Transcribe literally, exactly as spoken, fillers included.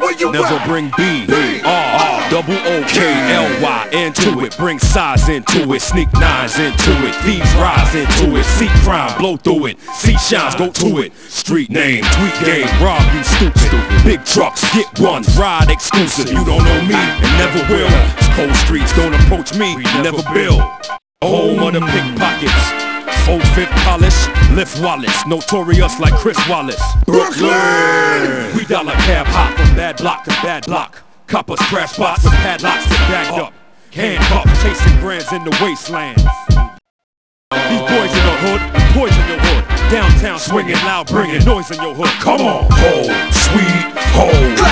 where you Never at? bring B, B, R, double O, K, L, Y into it. Bring size into it, sneak nines into it. Thieves rise into it, see crime, blow through it. See shines, go to it. Street name, tweet game, rob you stupid. Big trucks, get ones, ride exclusive. You don't know me, and never will. It's cold streets, don't approach me, never build. Home of the pickpockets. Old Fifth polish, lift wallets, notorious like Chris Wallace. Brooklyn! We dollar cab hop from bad block to bad block. Coppers crash spots with padlocks that bagged up. Handcuffed, chasing brands in the wastelands. These boys in the hood, poison your hood. Downtown swinging loud, bringing noise in your hood. Come on, Home, sweet home.